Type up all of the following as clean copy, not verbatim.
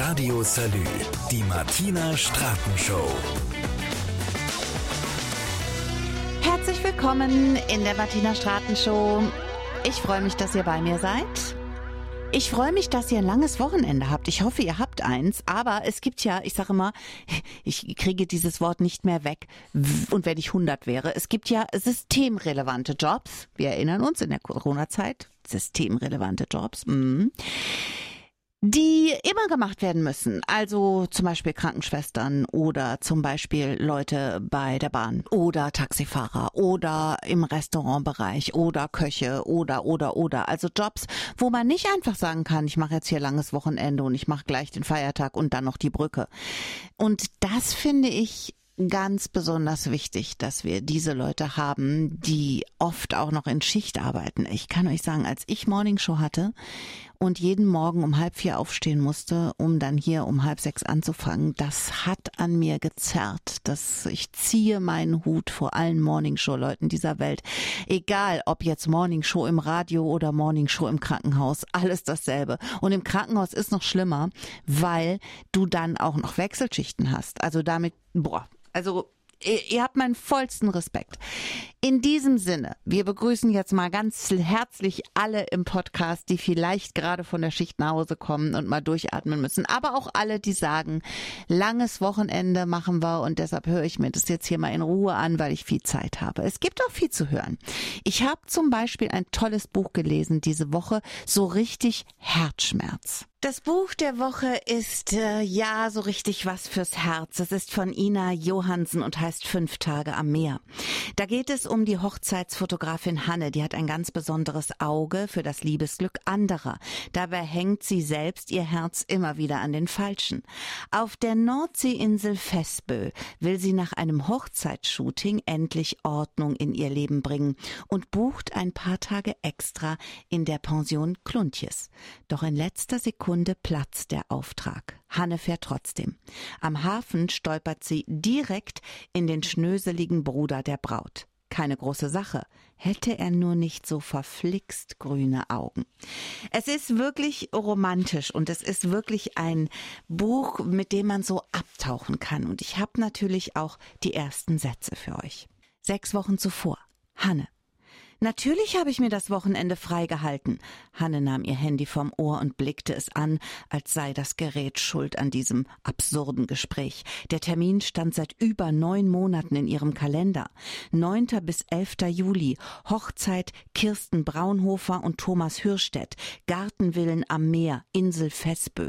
Radio Salü, die Martina Straten Show. Herzlich willkommen in der Martina Straten Show. Ich freue mich, dass ihr bei mir seid. Ich freue mich, dass ihr ein langes Wochenende habt. Ich hoffe, ihr habt eins. Aber es gibt ja, ich sage immer, ich kriege dieses Wort nicht mehr weg. Und wenn ich 100 wäre, es gibt ja systemrelevante Jobs. Wir erinnern uns in der Corona-Zeit, systemrelevante Jobs. Die immer gemacht werden müssen, also zum Beispiel Krankenschwestern oder zum Beispiel Leute bei der Bahn oder Taxifahrer oder im Restaurantbereich oder Köche oder, also Jobs, wo man nicht einfach sagen kann, ich mache jetzt hier langes Wochenende und ich mache gleich den Feiertag und dann noch die Brücke. Und das finde ich ganz besonders wichtig, dass wir diese Leute haben, die oft auch noch in Schicht arbeiten. Ich kann euch sagen, als ich Morningshow hatte und jeden Morgen um 3:30 aufstehen musste, um dann hier um 5:30 anzufangen, das hat an mir gezerrt. Ich ziehe meinen Hut vor allen Morningshow-Leuten dieser Welt. Egal, ob jetzt Morningshow im Radio oder Morningshow im Krankenhaus, alles dasselbe. Und im Krankenhaus ist noch schlimmer, weil du dann auch noch Wechselschichten hast. Also damit, ihr habt meinen vollsten Respekt. In diesem Sinne, wir begrüßen jetzt mal ganz herzlich alle im Podcast, die vielleicht gerade von der Schicht nach Hause kommen und mal durchatmen müssen. Aber auch alle, die sagen, langes Wochenende machen wir und deshalb höre ich mir das jetzt hier mal in Ruhe an, weil ich viel Zeit habe. Es gibt auch viel zu hören. Ich habe zum Beispiel ein tolles Buch gelesen diese Woche, so richtig Herzschmerz. Das Buch der Woche ist so richtig was fürs Herz. Es ist von Ina Johansen und heißt 5 Tage am Meer. Da geht es um die Hochzeitsfotografin Hanne. Die hat ein ganz besonderes Auge für das Liebesglück anderer. Dabei hängt sie selbst ihr Herz immer wieder an den Falschen. Auf der Nordseeinsel Vesbö will sie nach einem Hochzeitsshooting endlich Ordnung in ihr Leben bringen und bucht ein paar Tage extra in der Pension Kluntjes. Doch in letzter Sekunde platzt der Auftrag. Hanne fährt trotzdem. Am Hafen stolpert sie direkt in den schnöseligen Bruder der Braut. Keine große Sache, hätte er nur nicht so verflixt grüne Augen. Es ist wirklich romantisch und es ist wirklich ein Buch, mit dem man so abtauchen kann. Und ich habe natürlich auch die ersten Sätze für euch. 6 Wochen zuvor. Hanne. Natürlich habe ich mir das Wochenende freigehalten. Hanne nahm ihr Handy vom Ohr und blickte es an, als sei das Gerät schuld an diesem absurden Gespräch. Der Termin stand seit über 9 Monaten in ihrem Kalender. 9. bis 11. Juli, Hochzeit Kirsten Braunhofer und Thomas Hürstedt, Gartenvillen am Meer, Insel Vesbö.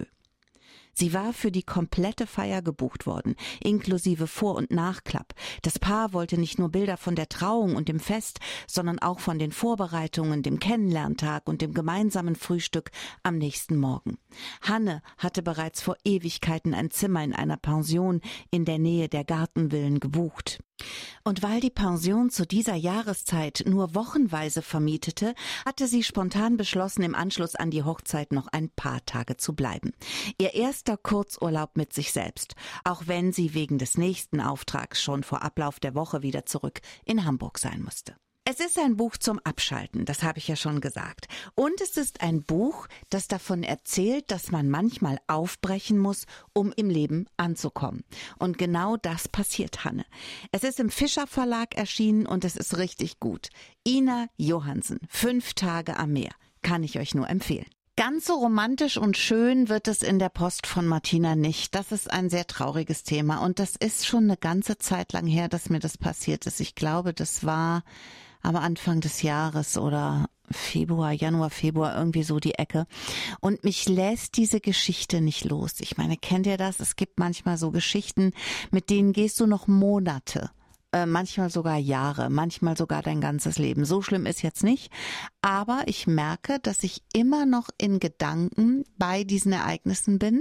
Sie war für die komplette Feier gebucht worden, inklusive Vor- und Nachklapp. Das Paar wollte nicht nur Bilder von der Trauung und dem Fest, sondern auch von den Vorbereitungen, dem Kennenlerntag und dem gemeinsamen Frühstück am nächsten Morgen. Hanne hatte bereits vor Ewigkeiten ein Zimmer in einer Pension in der Nähe der Gartenvillen gebucht. Und weil die Pension zu dieser Jahreszeit nur wochenweise vermietete, hatte sie spontan beschlossen, im Anschluss an die Hochzeit noch ein paar Tage zu bleiben. Ihr erster Kurzurlaub mit sich selbst, auch wenn sie wegen des nächsten Auftrags schon vor Ablauf der Woche wieder zurück in Hamburg sein musste. Es ist ein Buch zum Abschalten, das habe ich ja schon gesagt. Und es ist ein Buch, das davon erzählt, dass man manchmal aufbrechen muss, um im Leben anzukommen. Und genau das passiert Hanne. Es ist im Fischer Verlag erschienen und es ist richtig gut. Ina Johansen, 5 Tage am Meer, kann ich euch nur empfehlen. Ganz so romantisch und schön wird es in der Post von Martina nicht. Das ist ein sehr trauriges Thema und das ist schon eine ganze Zeit lang her, dass mir das passiert ist. Ich glaube, das war am Anfang des Jahres oder Januar, Februar, irgendwie so die Ecke. Und mich lässt diese Geschichte nicht los. Ich meine, kennt ihr das? Es gibt manchmal so Geschichten, mit denen gehst du noch Monate, manchmal sogar Jahre, manchmal sogar dein ganzes Leben. So schlimm ist jetzt nicht. Aber ich merke, dass ich immer noch in Gedanken bei diesen Ereignissen bin.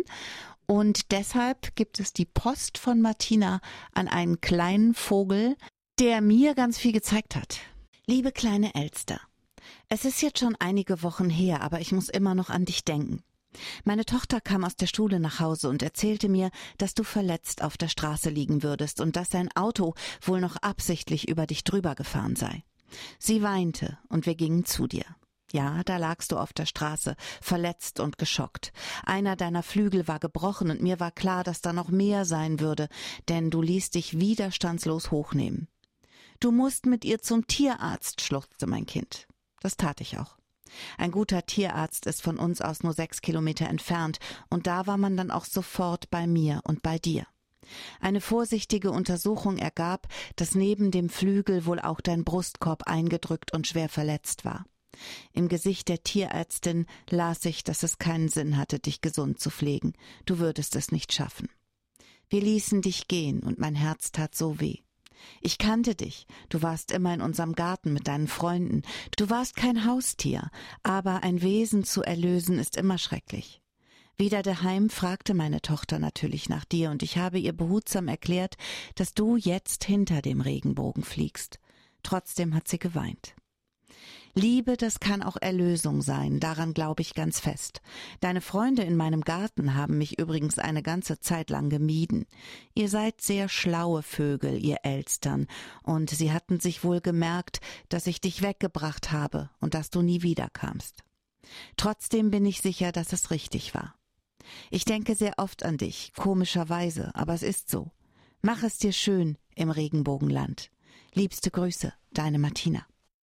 Und deshalb gibt es die Post von Martina an einen kleinen Vogel, der mir ganz viel gezeigt hat. Liebe kleine Elster, es ist jetzt schon einige Wochen her, aber ich muss immer noch an dich denken. Meine Tochter kam aus der Schule nach Hause und erzählte mir, dass du verletzt auf der Straße liegen würdest und dass dein Auto wohl noch absichtlich über dich drüber gefahren sei. Sie weinte und wir gingen zu dir. Ja, da lagst du auf der Straße, verletzt und geschockt. Einer deiner Flügel war gebrochen und mir war klar, dass da noch mehr sein würde, denn du ließt dich widerstandslos hochnehmen. Du musst mit ihr zum Tierarzt, schluchzte mein Kind. Das tat ich auch. Ein guter Tierarzt ist von uns aus nur 6 Kilometer entfernt und da war man dann auch sofort bei mir und bei dir. Eine vorsichtige Untersuchung ergab, dass neben dem Flügel wohl auch dein Brustkorb eingedrückt und schwer verletzt war. Im Gesicht der Tierärztin las ich, dass es keinen Sinn hatte, dich gesund zu pflegen. Du würdest es nicht schaffen. Wir ließen dich gehen und mein Herz tat so weh. Ich kannte dich. Du warst immer in unserem Garten mit deinen Freunden. Du warst kein Haustier, aber ein Wesen zu erlösen ist immer schrecklich. Wieder daheim fragte meine Tochter natürlich nach dir und ich habe ihr behutsam erklärt, dass du jetzt hinter dem Regenbogen fliegst. Trotzdem hat sie geweint. Liebe, das kann auch Erlösung sein, daran glaube ich ganz fest. Deine Freunde in meinem Garten haben mich übrigens eine ganze Zeit lang gemieden. Ihr seid sehr schlaue Vögel, ihr Elstern, und sie hatten sich wohl gemerkt, dass ich dich weggebracht habe und dass du nie wiederkamst. Trotzdem bin ich sicher, dass es richtig war. Ich denke sehr oft an dich, komischerweise, aber es ist so. Mach es dir schön im Regenbogenland. Liebste Grüße, deine Martina.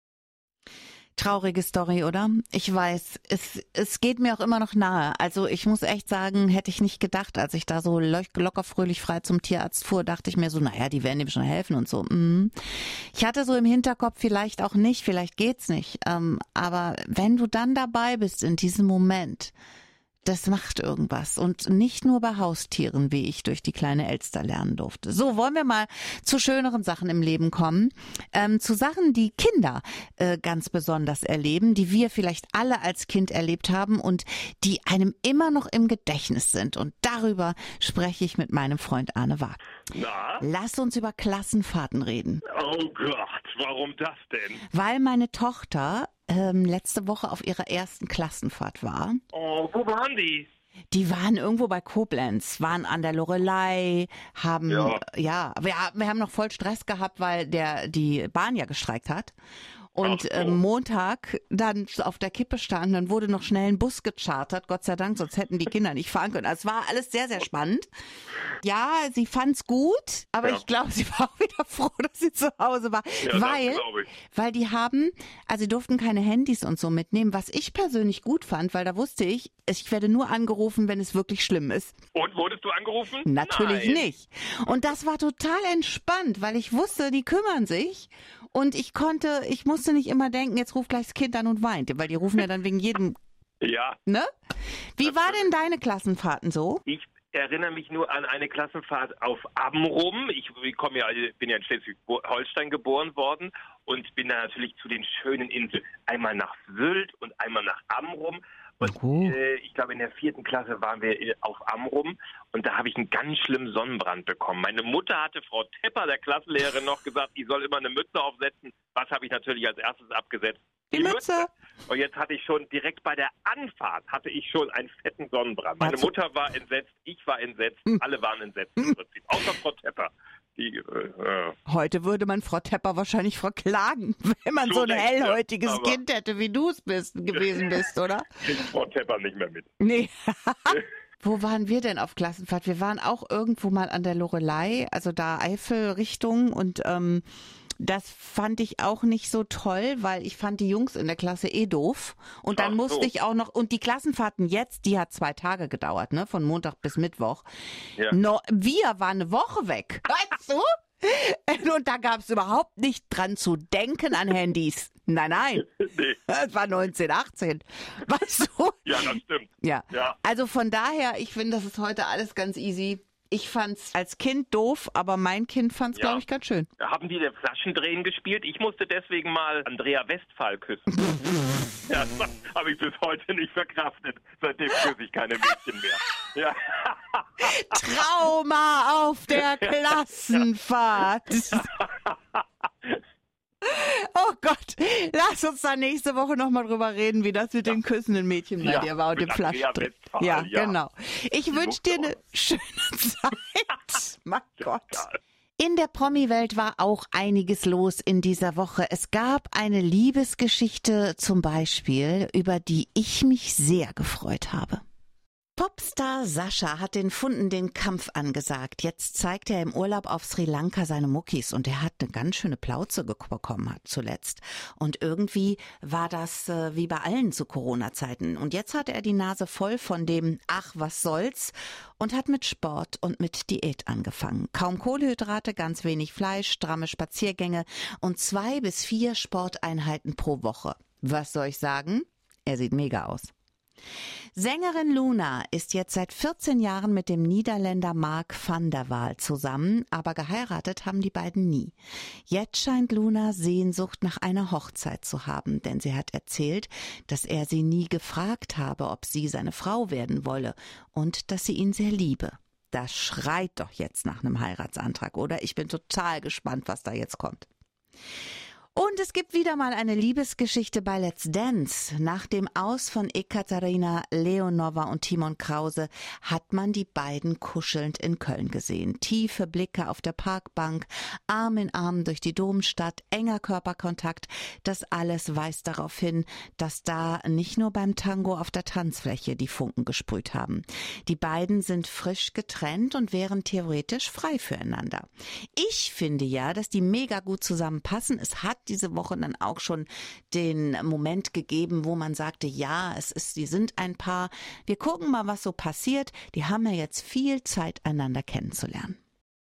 Traurige Story, oder? Ich weiß, es geht mir auch immer noch nahe. Also ich muss echt sagen, hätte ich nicht gedacht, als ich da so locker fröhlich frei zum Tierarzt fuhr, dachte ich mir so, naja, die werden ihm schon helfen und so. Ich hatte so im Hinterkopf, vielleicht auch nicht, vielleicht geht's nicht. Aber wenn du dann dabei bist in diesem Moment, das macht irgendwas. Und nicht nur bei Haustieren, wie ich durch die kleine Elster lernen durfte. So, wollen wir mal zu schöneren Sachen im Leben kommen. Zu Sachen, die Kinder ganz besonders erleben, die wir vielleicht alle als Kind erlebt haben und die einem immer noch im Gedächtnis sind. Und darüber spreche ich mit meinem Freund Arne Wag. Na? Lass uns über Klassenfahrten reden. Oh Gott, warum das denn? Weil meine Tochter letzte Woche auf ihrer ersten Klassenfahrt war. Oh, wo waren die? Die waren irgendwo bei Koblenz, waren an der Loreley, haben, wir haben noch voll Stress gehabt, weil die Bahn ja gestreikt hat. Und Montag dann auf der Kippe standen, dann wurde noch schnell ein Bus gechartert, Gott sei Dank, sonst hätten die Kinder nicht fahren können. Also es war alles sehr, sehr spannend. Ja, sie fand's gut, aber ich glaube, sie war auch wieder froh, dass sie zu Hause war. Ja, weil die sie durften keine Handys und so mitnehmen, was ich persönlich gut fand, weil da wusste ich werde nur angerufen, wenn es wirklich schlimm ist. Und wurdest du angerufen? Natürlich Nein. nicht. Und das war total entspannt, weil ich wusste, die kümmern sich. Und ich musste nicht immer denken, jetzt ruft gleich das Kind an und weint, weil die rufen ja dann wegen jedem. Ja. Ne? Wie war denn deine Klassenfahrten so? Ich erinnere mich nur an eine Klassenfahrt auf Amrum. Ich bin ja in Schleswig-Holstein geboren worden und bin da natürlich zu den schönen Inseln. Einmal nach Sylt und einmal nach Amrum. Und ich glaube, in der 4. Klasse waren wir auf Amrum und da habe ich einen ganz schlimmen Sonnenbrand bekommen. Meine Mutter hatte Frau Tepper, der Klassenlehrerin, noch gesagt, ich soll immer eine Mütze aufsetzen. Was habe ich natürlich als erstes abgesetzt? Die Mütze. Und jetzt hatte ich schon direkt bei der Anfahrt einen fetten Sonnenbrand. Meine Mutter war entsetzt, ich war entsetzt, alle waren entsetzt im Prinzip, außer Frau Tepper. Heute würde man Frau Tepper wahrscheinlich verklagen, wenn man so ein hellhäutiges Kind hätte, wie du es gewesen bist, oder? Kriegt Frau Tepper nicht mehr mit. Nee. Wo waren wir denn auf Klassenfahrt? Wir waren auch irgendwo mal an der Loreley, also da Eifel-Richtung und das fand ich auch nicht so toll, weil ich fand die Jungs in der Klasse doof. Und dann musste ich auch noch, und die Klassenfahrten jetzt, die hat 2 Tage gedauert, ne, von Montag bis Mittwoch. Ja. Wir waren eine Woche weg, weißt du? Und da gab es überhaupt nicht dran zu denken an Handys. Nein. Nee. Das war 1918. Weißt du? Ja, das stimmt. Ja. Also von daher, ich finde, das ist heute alles ganz easy. Ich fand's als Kind doof, aber mein Kind fand's, glaube ich, ganz schön. Haben die den Flaschendrehen gespielt? Ich musste deswegen mal Andrea Westphal küssen. Ja, das habe ich bis heute nicht verkraftet. Seitdem küsse ich keine Mädchen mehr. Ja. Trauma auf der Klassenfahrt. Oh Gott, lass uns da nächste Woche nochmal drüber reden, wie das mit den küssenden Mädchen bei dir war und dem Flaschendrehen. Ja, genau. Ich wünsche dir eine schöne Zeit. Mein Gott. In der Promi-Welt war auch einiges los in dieser Woche. Es gab eine Liebesgeschichte zum Beispiel, über die ich mich sehr gefreut habe. Popstar Sascha hat den Funden den Kampf angesagt. Jetzt zeigt er im Urlaub auf Sri Lanka seine Muckis und er hat eine ganz schöne Plauze bekommen zuletzt. Und irgendwie war das wie bei allen zu Corona-Zeiten. Und jetzt hat er die Nase voll von dem Ach, was soll's und hat mit Sport und mit Diät angefangen. Kaum Kohlenhydrate, ganz wenig Fleisch, stramme Spaziergänge und 2 bis 4 Sporteinheiten pro Woche. Was soll ich sagen? Er sieht mega aus. Sängerin Luna ist jetzt seit 14 Jahren mit dem Niederländer Mark van der Waal zusammen, aber geheiratet haben die beiden nie. Jetzt scheint Luna Sehnsucht nach einer Hochzeit zu haben, denn sie hat erzählt, dass er sie nie gefragt habe, ob sie seine Frau werden wolle und dass sie ihn sehr liebe. Das schreit doch jetzt nach einem Heiratsantrag, oder? Ich bin total gespannt, was da jetzt kommt. Und es gibt wieder mal eine Liebesgeschichte bei Let's Dance. Nach dem Aus von Ekaterina Leonova und Timon Krause hat man die beiden kuschelnd in Köln gesehen. Tiefe Blicke auf der Parkbank, Arm in Arm durch die Domstadt, enger Körperkontakt. Das alles weist darauf hin, dass da nicht nur beim Tango auf der Tanzfläche die Funken gesprüht haben. Die beiden sind frisch getrennt und wären theoretisch frei füreinander. Ich finde ja, dass die mega gut zusammenpassen. Es hat diese Woche dann auch schon den Moment gegeben, wo man sagte, ja, die sind ein Paar. Wir gucken mal, was so passiert. Die haben ja jetzt viel Zeit, einander kennenzulernen.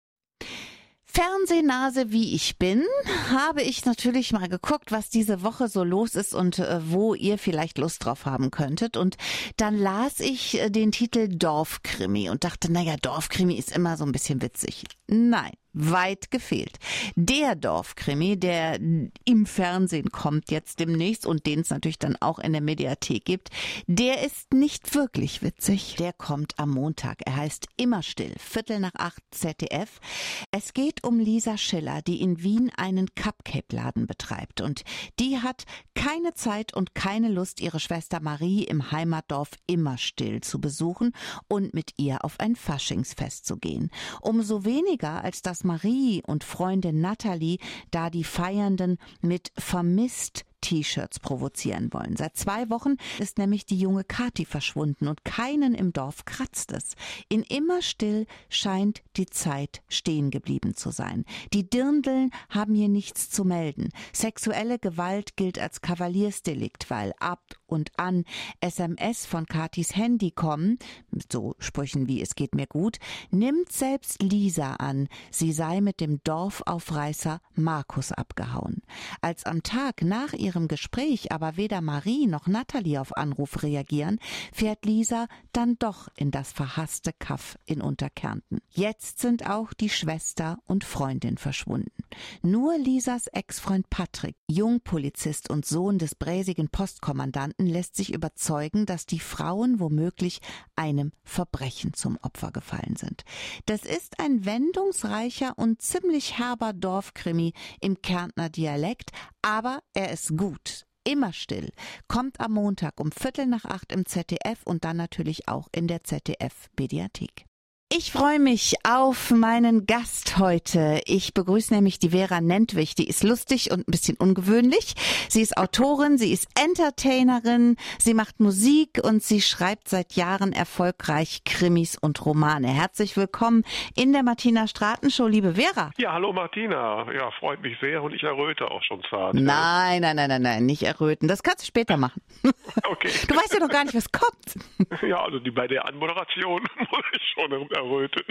Fernsehnase wie ich bin, habe ich natürlich mal geguckt, was diese Woche so los ist und wo ihr vielleicht Lust drauf haben könntet. Und dann las ich den Titel Dorfkrimi und dachte, naja, Dorfkrimi ist immer so ein bisschen witzig. Nein. Weit gefehlt. Der Dorfkrimi, der im Fernsehen kommt jetzt demnächst und den es natürlich dann auch in der Mediathek gibt, der ist nicht wirklich witzig. Der kommt am Montag. Er heißt Immer still, 7:45 ZDF. Es geht um Lisa Schiller, die in Wien einen Cupcake-Laden betreibt. Und die hat keine Zeit und keine Lust, ihre Schwester Marie im Heimatdorf Immerstill zu besuchen und mit ihr auf ein Faschingsfest zu gehen. Umso weniger, als das Marie und Freundin Natalie da die Feiernden mit vermisst T-Shirts provozieren wollen. Seit 2 Wochen ist nämlich die junge Kathi verschwunden und keinen im Dorf kratzt es. In Immerstill scheint die Zeit stehen geblieben zu sein. Die Dirndln haben hier nichts zu melden. Sexuelle Gewalt gilt als Kavaliersdelikt, weil ab und an SMS von Kathis Handy kommen, mit so Sprüchen wie es geht mir gut, nimmt selbst Lisa an, sie sei mit dem Dorfaufreißer Markus abgehauen. Als am Tag nach ihrem Gespräch aber weder Marie noch Natalie auf Anruf reagieren, fährt Lisa dann doch in das verhasste Kaff in Unterkärnten. Jetzt sind auch die Schwester und Freundin verschwunden. Nur Lisas Ex-Freund Patrick, Jungpolizist und Sohn des bräsigen Postkommandanten, lässt sich überzeugen, dass die Frauen womöglich einem Verbrechen zum Opfer gefallen sind. Das ist ein wendungsreicher und ziemlich herber Dorfkrimi im Kärntner Dialekt, aber er ist gut. Immer still. Kommt am Montag um 7:45 im ZDF und dann natürlich auch in der ZDF-Mediathek. Ich freue mich auf meinen Gast heute. Ich begrüße nämlich die Vera Nentwich. Die ist lustig und ein bisschen ungewöhnlich. Sie ist Autorin, sie ist Entertainerin, sie macht Musik und sie schreibt seit Jahren erfolgreich Krimis und Romane. Herzlich willkommen in der Martina Straten Show, liebe Vera. Ja, hallo Martina. Ja, freut mich sehr und ich erröte auch schon zart. Nein, nicht erröten. Das kannst du später machen. Okay. Du weißt ja noch gar nicht, was kommt. Ja, also bei der Anmoderation muss ich schon erröten.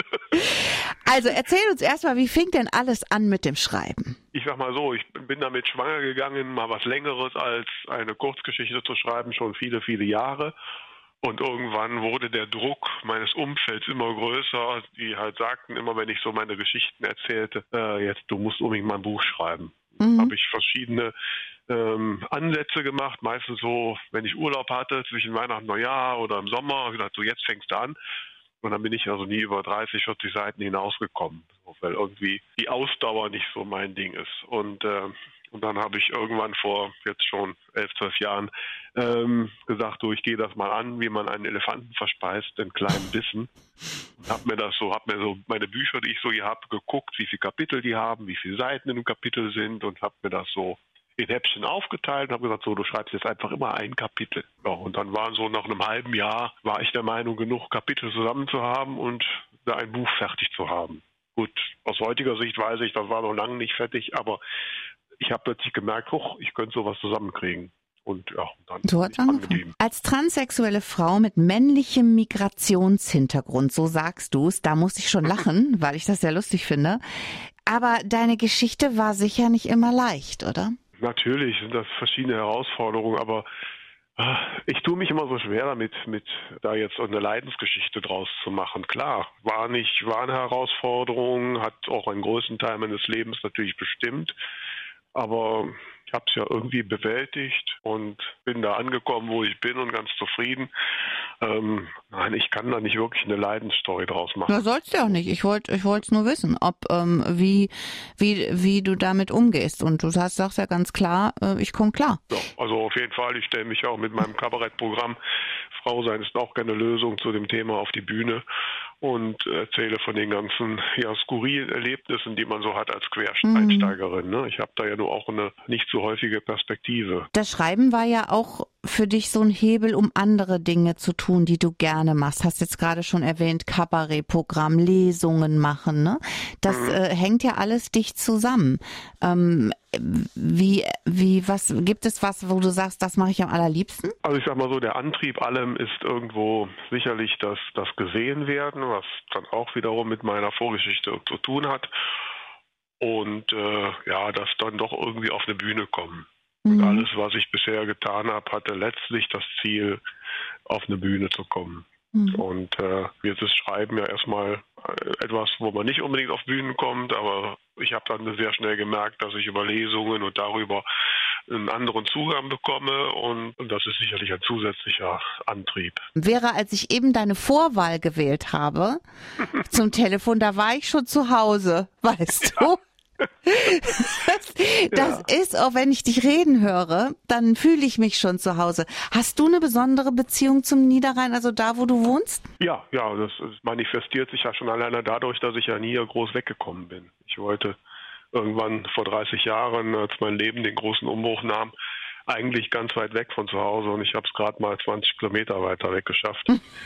Also erzähl uns erstmal, wie fing denn alles an mit dem Schreiben? Ich sag mal so, ich bin damit schwanger gegangen, mal was Längeres als eine Kurzgeschichte zu schreiben, schon viele, viele Jahre. Und irgendwann wurde der Druck meines Umfelds immer größer, die halt sagten immer, wenn ich so meine Geschichten erzählte, jetzt, du musst unbedingt mal ein Buch schreiben. Habe ich verschiedene Ansätze gemacht, meistens so, wenn ich Urlaub hatte, zwischen Weihnachten und Neujahr oder im Sommer, habe ich gesagt, so jetzt fängst du an. Und dann bin ich also nie über 30, 40 Seiten hinausgekommen, weil irgendwie die Ausdauer nicht so mein Ding ist. Und Und dann habe ich irgendwann vor jetzt schon 11, 12 Jahren gesagt, ich gehe das mal an, wie man einen Elefanten verspeist in kleinen Bissen. Und habe mir so meine Bücher, die ich so hier habe, geguckt, wie viele Kapitel die haben, wie viele Seiten in einem Kapitel sind und habe mir das so in Häppchen aufgeteilt und habe gesagt, du schreibst jetzt einfach immer ein Kapitel. Ja, und dann war so nach einem halben Jahr, war ich der Meinung, genug Kapitel zusammen zu haben und da ein Buch fertig zu haben. Gut, aus heutiger Sicht weiß ich, das war noch lange nicht fertig, aber ich habe plötzlich gemerkt, ich könnte sowas zusammenkriegen. Und ja, dann so hat's angefangen. Als transsexuelle Frau mit männlichem Migrationshintergrund, so sagst du es, da muss ich schon lachen, weil ich das sehr lustig finde. Aber deine Geschichte war sicher nicht immer leicht, oder? Natürlich sind das verschiedene Herausforderungen, aber ich tue mich immer so schwer damit, da jetzt eine Leidensgeschichte draus zu machen. Klar, war eine Herausforderung, hat auch einen größten Teil meines Lebens natürlich bestimmt, aber ich habe es ja irgendwie bewältigt und bin da angekommen, wo ich bin und ganz zufrieden. Nein, ich kann da nicht wirklich eine Leidensstory draus machen. Du sollst ja auch nicht. Ich wollte es nur wissen, ob wie du damit umgehst. Und du sagst ja ganz klar, ich komme klar. Ja, also auf jeden Fall. Ich stelle mich auch mit meinem Kabarettprogramm Frau sein ist auch keine Lösung zu dem Thema auf die Bühne und erzähle von den ganzen skurrilen Erlebnissen, die man so hat als Quereinsteigerin. Ne? Ich habe da ja nur auch eine nicht so häufige Perspektive. Das Schreiben war ja auch für dich so ein Hebel, um andere Dinge zu tun, die du gerne machst. Hast jetzt gerade schon erwähnt, Kabarettprogramm, Lesungen machen. Ne? Das hängt ja alles dicht zusammen. Was gibt es was, wo du sagst, das mache ich am allerliebsten? Also ich sag mal so, der Antrieb allem ist irgendwo sicherlich das gesehen werden, was dann auch wiederum mit meiner Vorgeschichte zu tun hat. Und das dann doch irgendwie auf eine Bühne kommen. Und alles, was ich bisher getan habe, hatte letztlich das Ziel, auf eine Bühne zu kommen. Und jetzt ist Schreiben ja erstmal etwas, wo man nicht unbedingt auf Bühnen kommt, aber ich habe dann sehr schnell gemerkt, dass ich über Lesungen und darüber einen anderen Zugang bekomme und das ist sicherlich ein zusätzlicher Antrieb. Als ich eben deine Vorwahl gewählt habe zum Telefon, da war ich schon zu Hause, weißt du? Das ist, auch wenn ich dich reden höre, dann fühle ich mich schon zu Hause. Hast du eine besondere Beziehung zum Niederrhein, also da, wo du wohnst? Ja, das manifestiert sich ja schon alleine dadurch, dass ich ja nie groß weggekommen bin. Ich wollte irgendwann vor 30 Jahren, als mein Leben den großen Umbruch nahm, eigentlich ganz weit weg von zu Hause und ich habe es gerade mal 20 Kilometer weiter weg geschafft.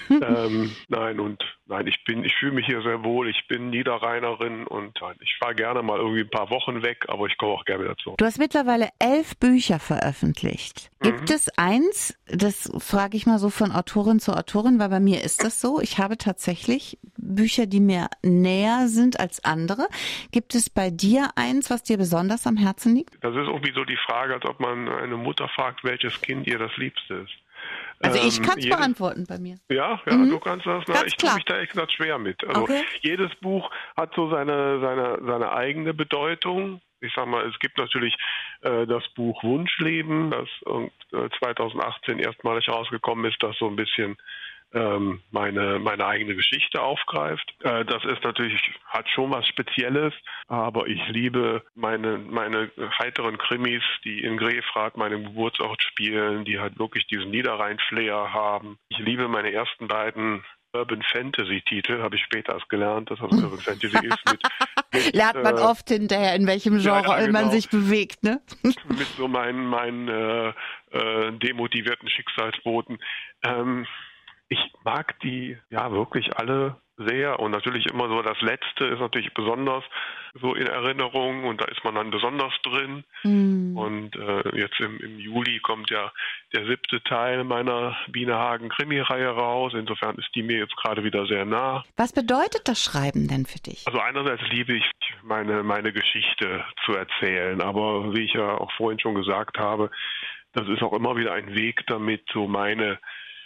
Ich fühle mich hier sehr wohl, ich bin Niederrheinerin und ich fahre gerne mal irgendwie ein paar Wochen weg, aber ich komme auch gerne wieder zurück. Du hast mittlerweile 11 Bücher veröffentlicht. Gibt es eins, das frage ich mal so von Autorin zu Autorin, weil bei mir ist das so, ich habe tatsächlich Bücher, die mir näher sind als andere. Gibt es bei dir eins, was dir besonders am Herzen liegt? Das ist irgendwie so die Frage, als ob man eine Mutter fragt, welches Kind ihr das Liebste ist. Also ich kann es beantworten bei mir. Ja, du kannst das. Ich tue mich da echt schwer mit. Also okay. Jedes Buch hat so seine eigene Bedeutung. Ich sag mal, es gibt natürlich das Buch Wunschleben, das 2018 erstmalig rausgekommen ist, das so ein bisschen meine eigene Geschichte aufgreift. Das ist natürlich, hat schon was Spezielles, aber ich liebe meine heiteren Krimis, die in Grefrath, meinem Geburtsort spielen, die halt wirklich diesen Niederrhein-Flair haben. Ich liebe meine ersten beiden Urban Fantasy-Titel, habe ich später erst gelernt, dass das Urban Fantasy ist. Mit lernt man oft hinterher, in welchem Genre man sich bewegt, ne? Mit so meinen demotivierten Schicksalsboten. Ich mag die wirklich alle sehr und natürlich immer so, das Letzte ist natürlich besonders so in Erinnerung und da ist man dann besonders drin. Und jetzt im Juli kommt ja der 7. Teil meiner Biene Hagen Krimi-Reihe raus. Insofern ist die mir jetzt gerade wieder sehr nah. Was bedeutet das Schreiben denn für dich? Also einerseits liebe ich meine Geschichte zu erzählen, aber wie ich ja auch vorhin schon gesagt habe, das ist auch immer wieder ein Weg damit, so meine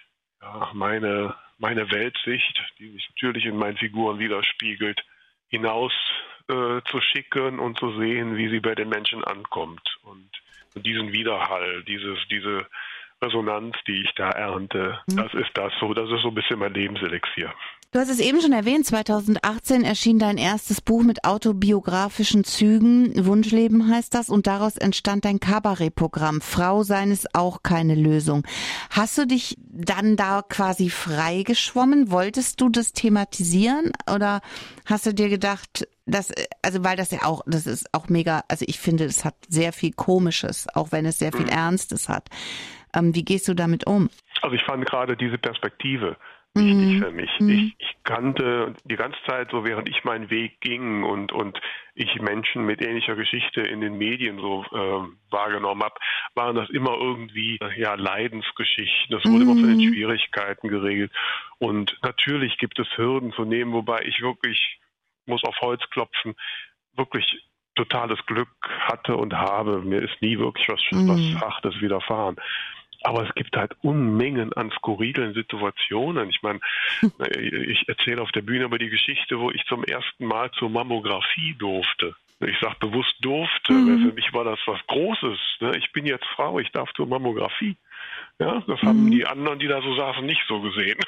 Weltsicht, die sich natürlich in meinen Figuren widerspiegelt, hinaus zu schicken und zu sehen, wie sie bei den Menschen ankommt. Und diesen Widerhall, diese Resonanz, die ich da ernte, das ist so ein bisschen mein Lebenselixier. Du hast es eben schon erwähnt, 2018 erschien dein erstes Buch mit autobiografischen Zügen, Wunschleben heißt das, und daraus entstand dein Kabarettprogramm, Frau sein ist auch keine Lösung. Hast du dich dann da quasi freigeschwommen? Wolltest du das thematisieren oder hast du dir gedacht, das ist auch mega, also ich finde, es hat sehr viel Komisches, auch wenn es sehr viel Ernstes hat. Wie gehst du damit um? Also ich fand gerade diese Perspektive wichtig für mich. Ich kannte die ganze Zeit, so während ich meinen Weg ging und ich Menschen mit ähnlicher Geschichte in den Medien so wahrgenommen habe, waren das immer irgendwie Leidensgeschichten. Das wurde immer von den Schwierigkeiten geregelt. Und natürlich gibt es Hürden zu nehmen, wobei ich wirklich, muss auf Holz klopfen, wirklich totales Glück hatte und habe. Mir ist nie wirklich was Hartes widerfahren. Aber es gibt halt Unmengen an skurrilen Situationen. Ich meine, ich erzähle auf der Bühne über die Geschichte, wo ich zum ersten Mal zur Mammographie durfte. Ich sage bewusst durfte, weil für mich war das was Großes. Ich bin jetzt Frau, ich darf zur Mammographie. Ja, das haben die anderen, die da so saßen, nicht so gesehen.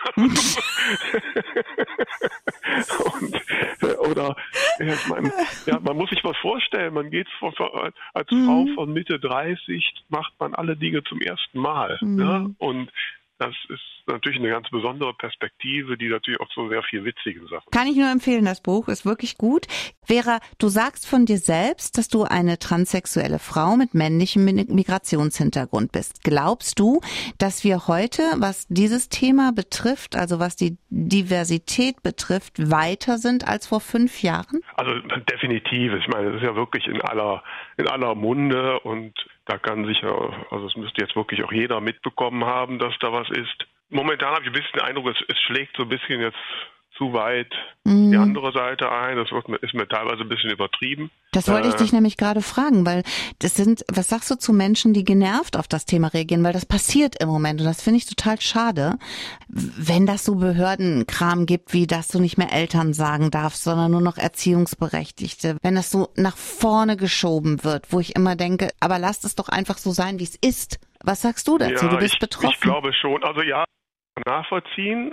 Man muss sich was vorstellen, man geht als Frau von Mitte 30, macht man alle Dinge zum ersten Mal. Ja? Und das ist natürlich eine ganz besondere Perspektive, die natürlich auch so sehr viel witzige Sachen. Kann ich nur empfehlen, das Buch ist wirklich gut. Vera, du sagst von dir selbst, dass du eine transsexuelle Frau mit männlichem Migrationshintergrund bist. Glaubst du, dass wir heute, was dieses Thema betrifft, also was die Diversität betrifft, weiter sind als vor 5 Jahren? Also definitiv. Ich meine, das ist ja wirklich in aller Munde und da kann sicher, also es müsste jetzt wirklich auch jeder mitbekommen haben, dass da was ist. Momentan habe ich ein bisschen den Eindruck, es schlägt so ein bisschen jetzt zu weit die andere Seite ein. Das ist mir teilweise ein bisschen übertrieben. Das wollte ich dich nämlich gerade fragen, weil was sagst du zu Menschen, die genervt auf das Thema reagieren? Weil das passiert im Moment und das finde ich total schade, wenn das so Behördenkram gibt, wie dass du nicht mehr Eltern sagen darfst, sondern nur noch Erziehungsberechtigte. Wenn das so nach vorne geschoben wird, wo ich immer denke, aber lasst es doch einfach so sein, wie es ist. Was sagst du dazu? Ja, du bist betroffen. Ich glaube schon. Also ja, nachvollziehen.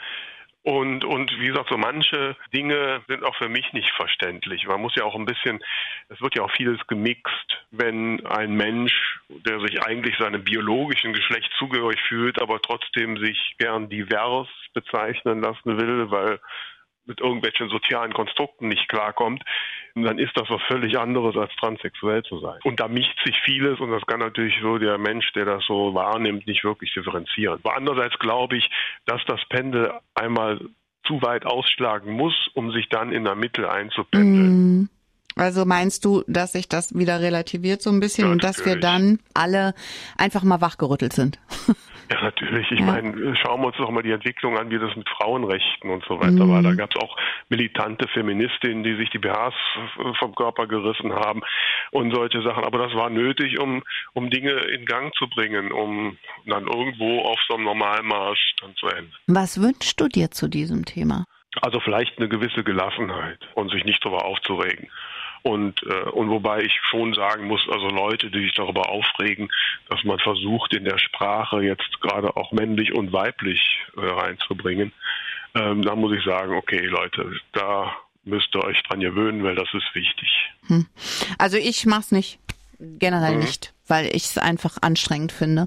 Und wie gesagt, so manche Dinge sind auch für mich nicht verständlich. Man muss ja auch ein bisschen, es wird ja auch vieles gemixt, wenn ein Mensch, der sich eigentlich seinem biologischen Geschlecht zugehörig fühlt, aber trotzdem sich gern divers bezeichnen lassen will, weil mit irgendwelchen sozialen Konstrukten nicht klarkommt, dann ist das was völlig anderes, als transsexuell zu sein. Und da mischt sich vieles und das kann natürlich so der Mensch, der das so wahrnimmt, nicht wirklich differenzieren. Aber andererseits glaube ich, dass das Pendel einmal zu weit ausschlagen muss, um sich dann in der Mitte einzupendeln. Also meinst du, dass sich das wieder relativiert so ein bisschen und dass wir dann alle einfach mal wachgerüttelt sind? Ja, natürlich. Ich meine, schauen wir uns doch mal die Entwicklung an, wie das mit Frauenrechten und so weiter war. Da gab es auch militante Feministinnen, die sich die BHs vom Körper gerissen haben und solche Sachen. Aber das war nötig, um Dinge in Gang zu bringen, um dann irgendwo auf so einem Normalmaß dann zu enden. Was wünschst du dir zu diesem Thema? Also vielleicht eine gewisse Gelassenheit und sich nicht darüber aufzuregen. Und wobei ich schon sagen muss, also Leute, die sich darüber aufregen, dass man versucht, in der Sprache jetzt gerade auch männlich und weiblich reinzubringen, da muss ich sagen, okay Leute, da müsst ihr euch dran gewöhnen, weil das ist wichtig. Also ich mach's nicht, generell nicht, weil ich es einfach anstrengend finde.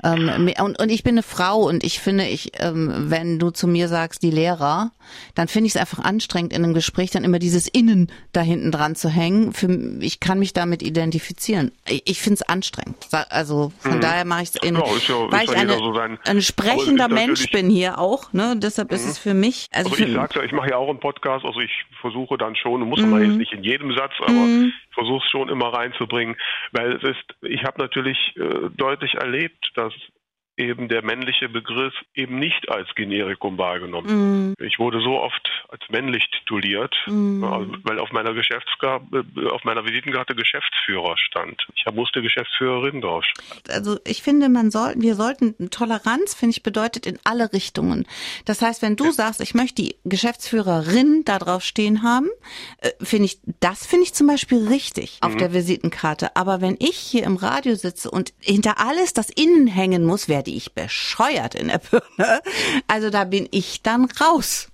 Und ich bin eine Frau und ich finde, wenn du zu mir sagst, die Lehrer, dann finde ich es einfach anstrengend in einem Gespräch dann immer dieses Innen da hinten dran zu hängen. Ich kann mich damit identifizieren. Ich finde es anstrengend. Also von daher mache ich es weil ich ein sprechender Mensch bin hier auch, ne? Deshalb ist es für mich. Also ich sag's ja, ich mache ja auch einen Podcast, also ich versuche dann schon, muss man jetzt nicht in jedem Satz, aber ich versuche es schon immer reinzubringen, weil ich habe natürlich deutlich erlebt, dass eben der männliche Begriff eben nicht als Generikum wahrgenommen wird. Ich wurde so oft als männlich tituliert, weil auf meiner Visitenkarte Geschäftsführer stand. Ich musste Geschäftsführerin draufstehen. Also ich finde, wir sollten Toleranz, finde ich, bedeutet in alle Richtungen. Das heißt, wenn du sagst, ich möchte die Geschäftsführerin da drauf stehen haben, finde ich zum Beispiel richtig auf der Visitenkarte. Aber wenn ich hier im Radio sitze und hinter alles das Innen hängen muss, werde ich bescheuert in der Birne. Also da bin ich dann raus.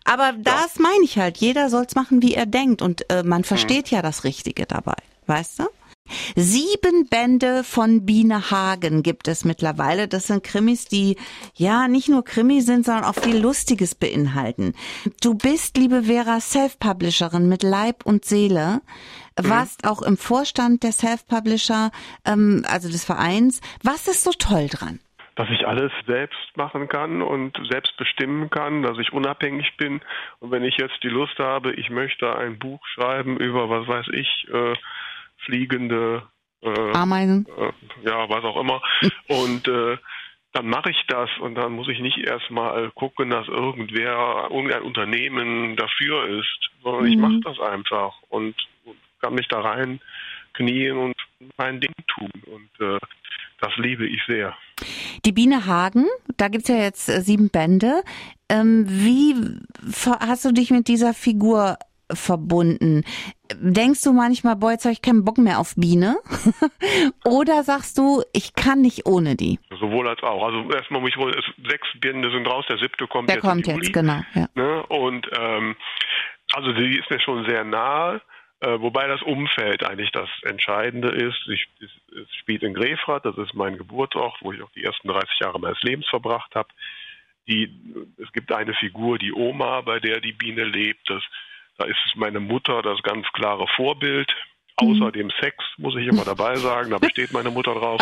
Aber das meine ich halt. Jeder soll's machen, wie er denkt. Und man versteht ja das Richtige dabei. Weißt du? 7 Bände von Biene Hagen gibt es mittlerweile. Das sind Krimis, die ja nicht nur Krimi sind, sondern auch viel Lustiges beinhalten. Du bist, liebe Vera, Self-Publisherin mit Leib und Seele. Warst auch im Vorstand der Self-Publisher, also des Vereins. Was ist so toll dran? Dass ich alles selbst machen kann und selbst bestimmen kann, dass ich unabhängig bin. Und wenn ich jetzt die Lust habe, ich möchte ein Buch schreiben über, was weiß ich, fliegende Ameisen. Was auch immer. Und dann mache ich das und dann muss ich nicht erstmal gucken, dass irgendein Unternehmen dafür ist, sondern ich mache das einfach und kann mich da rein knien und mein Ding tun. Und das liebe ich sehr. Die Biene Hagen, da gibt's ja jetzt 7 Bände. Wie hast du dich mit dieser Figur verbunden? Denkst du manchmal, boah, jetzt habe ich keinen Bock mehr auf Biene? Oder sagst du, ich kann nicht ohne die? Sowohl als auch. Also erstmal, 6 Bände sind raus, der 7. kommt jetzt. Der kommt jetzt, genau. Ja. Ne? Und also die ist mir schon sehr nahe. Wobei das Umfeld eigentlich das Entscheidende ist. Es spielt in Grefrath, das ist mein Geburtsort, wo ich auch die ersten 30 Jahre meines Lebens verbracht habe. Es gibt eine Figur, die Oma, bei der die Biene lebt. Da ist meine Mutter das ganz klare Vorbild. Außer dem Sex, muss ich immer dabei sagen, da besteht meine Mutter drauf.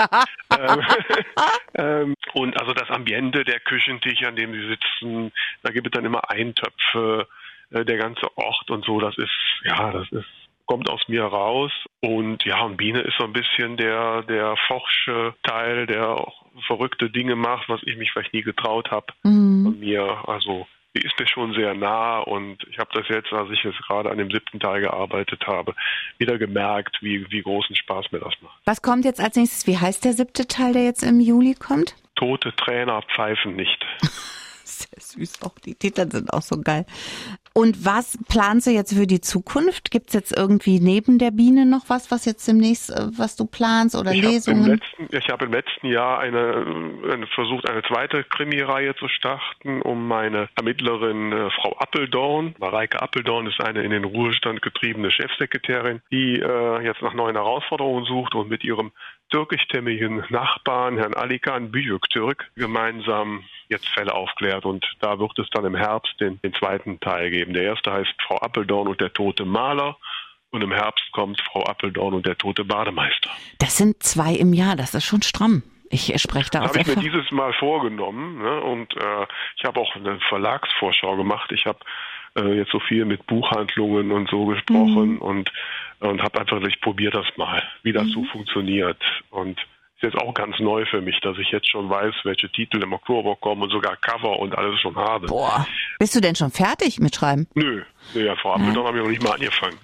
Und also das Ambiente, der Küchentisch, an dem sie sitzen, da gibt es dann immer Eintöpfe, der ganze Ort und so, das kommt aus mir raus. Und ja, und Biene ist so ein bisschen der forsche Teil, der auch verrückte Dinge macht, was ich mich vielleicht nie getraut habe von mir. Also die ist mir schon sehr nah und ich habe das jetzt, als ich jetzt gerade an dem 7. Teil gearbeitet habe, wieder gemerkt, wie großen Spaß mir das macht. Was kommt jetzt als nächstes? Wie heißt der 7. Teil, der jetzt im Juli kommt? Tote Trainer pfeifen nicht. Sehr süß, auch die Titel sind auch so geil. Und was planst du jetzt für die Zukunft? Gibt es jetzt irgendwie neben der Biene noch was jetzt demnächst, was du planst oder Lesungen? Ich habe im letzten Jahr versucht, eine zweite Krimireihe zu starten, um meine Ermittlerin Frau Appeldorn. Mareike Appeldorn ist eine in den Ruhestand getriebene Chefsekretärin, die jetzt nach neuen Herausforderungen sucht und mit ihrem türkischstämmigen Nachbarn, Herrn Alikan Büyüktürk, gemeinsam jetzt Fälle aufklärt. Und da wird es dann im Herbst den 2. Teil geben. Der erste heißt Frau Appeldorn und der tote Maler. Und im Herbst kommt Frau Appeldorn und der tote Bademeister. Das sind 2 im Jahr, das ist schon stramm. Ich spreche da aus Erfahrung. Das habe ich mir dieses Mal vorgenommen. Ne? Und ich habe auch eine Verlagsvorschau gemacht. Ich habe jetzt so viel mit Buchhandlungen und so gesprochen und habe einfach, ich probiere das mal, wie das so funktioniert. Und ist jetzt auch ganz neu für mich, dass ich jetzt schon weiß, welche Titel im Oktober kommen und sogar Cover und alles schon habe. Boah, bist du denn schon fertig mit Schreiben? Nö, vor Appeldorn habe ich noch nicht mal angefangen.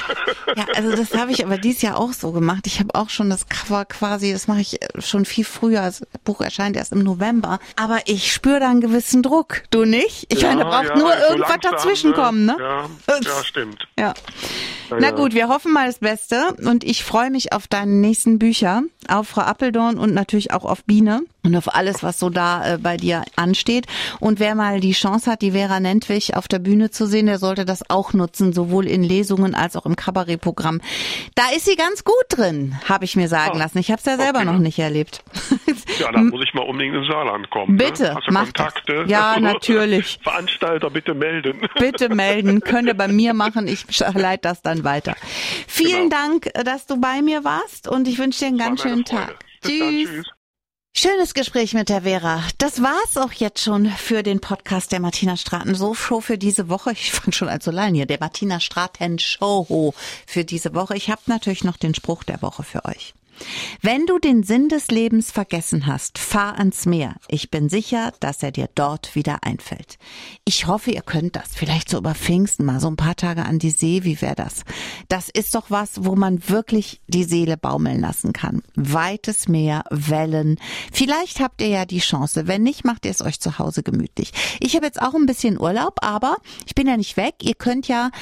Ja, also das habe ich aber dieses Jahr auch so gemacht. Ich habe auch schon das Cover quasi, das mache ich schon viel früher. Das Buch erscheint erst im November. Aber ich spüre da einen gewissen Druck. Du nicht? Ich meine, da braucht nur irgendwas dazwischen kommen, ne? Ja, stimmt. Ja. Na gut, wir hoffen mal das Beste und ich freue mich auf deine nächsten Bücher, auf Frau Appeldorn und natürlich auch auf Biene und auf alles, was so da bei dir ansteht. Und wer mal die Chance hat, die Vera Nentwich auf der Bühne zu sehen, der sollte das auch nutzen, sowohl in Lesungen als auch im Kabarettprogramm. Da ist sie ganz gut drin, habe ich mir sagen lassen. Ich habe es ja selber noch nicht erlebt. Ja, dann muss ich mal unbedingt ins Saarland kommen. Bitte, ne? Hast du Kontakte? Das. Ja, natürlich. Veranstalter, bitte melden. Bitte melden, könnt ihr bei mir machen, ich leite das dann weiter. Vielen Dank, dass du bei mir warst und ich wünsche dir einen ganz schönen Tag. Tschüss. Schönes Gespräch mit der Vera. Das war's auch jetzt schon für den Podcast der Martina Straten Show für diese Woche. Ich fange schon an zu lallen hier. Der Martina Straten Show für diese Woche. Ich habe natürlich noch den Spruch der Woche für euch. Wenn du den Sinn des Lebens vergessen hast, fahr ans Meer. Ich bin sicher, dass er dir dort wieder einfällt. Ich hoffe, ihr könnt das. Vielleicht so über Pfingsten mal so ein paar Tage an die See. Wie wäre das? Das ist doch was, wo man wirklich die Seele baumeln lassen kann. Weites Meer, Wellen. Vielleicht habt ihr ja die Chance. Wenn nicht, macht ihr es euch zu Hause gemütlich. Ich habe jetzt auch ein bisschen Urlaub, aber ich bin ja nicht weg. Ihr könnt ja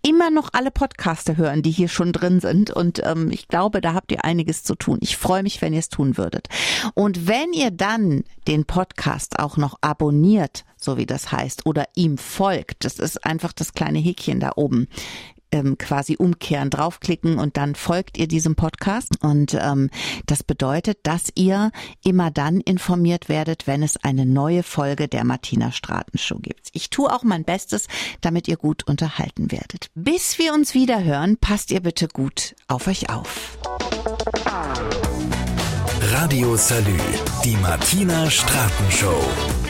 immer noch alle Podcaste hören, die hier schon drin sind. Und ich glaube, da habt ihr einiges zu tun. Ich freue mich, wenn ihr es tun würdet. Und wenn ihr dann den Podcast auch noch abonniert, so wie das heißt, oder ihm folgt, das ist einfach das kleine Häkchen da oben, quasi umkehren, draufklicken und dann folgt ihr diesem Podcast. Und das bedeutet, dass ihr immer dann informiert werdet, wenn es eine neue Folge der Martina Straten Show gibt. Ich tue auch mein Bestes, damit ihr gut unterhalten werdet. Bis wir uns wieder hören, passt ihr bitte gut auf euch auf. Radio Salü, die Martina Straten Show.